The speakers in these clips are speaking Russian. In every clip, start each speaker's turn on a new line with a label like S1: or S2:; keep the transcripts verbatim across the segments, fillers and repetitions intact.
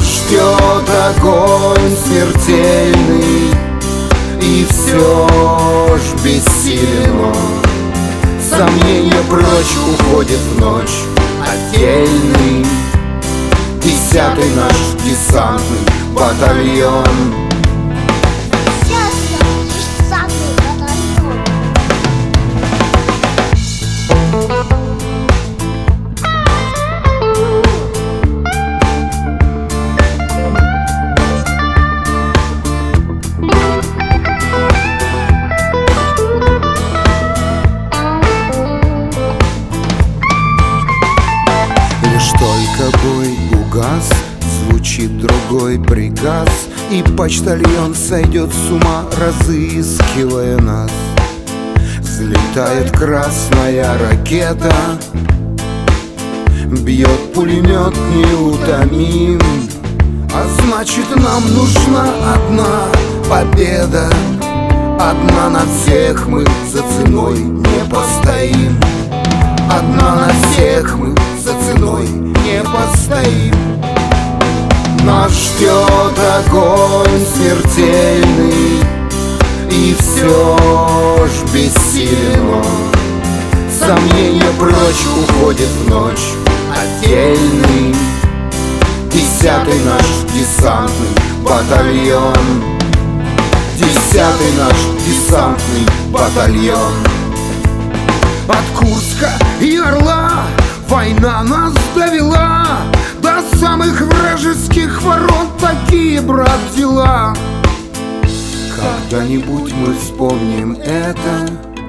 S1: Нас ждет огонь смертельный, и все ж бессилен он. Сомнения прочь, уходит в ночь отдельный десятый наш десантный батальон. Только бой угас, звучит другой приказ, и почтальон сойдет с ума, разыскивая нас. Взлетает красная ракета, бьет пулемет неутомим, а значит нам нужна одна победа. Одна на всех мы за ценой не постоим. Одна на всех мы за ценой не постоим. Нас ждет огонь смертельный, и все ж бессилен он. Сомнения прочь, уходит в ночь отдельный десятый наш десантный батальон. Десятый наш десантный батальон. От Курска и Орла война нас довела до самых вражеских ворот. Такие, брат, дела. Когда-нибудь мы вспомним это,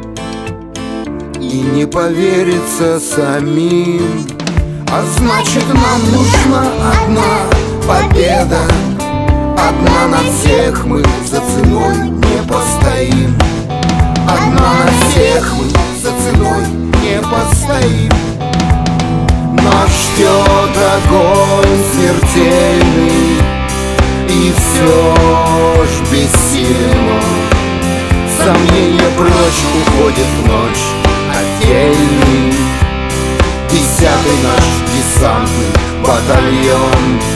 S1: и не поверится самим. А значит нам нужна одна победа. Одна на всех мы за ценой не постоим. Одна на всех мы за ценой не постоим. Нас ждет огонь смертельный, и все ж бессилен он. Сомнения прочь, уходит в ночь отдельный десятый наш десантный батальон.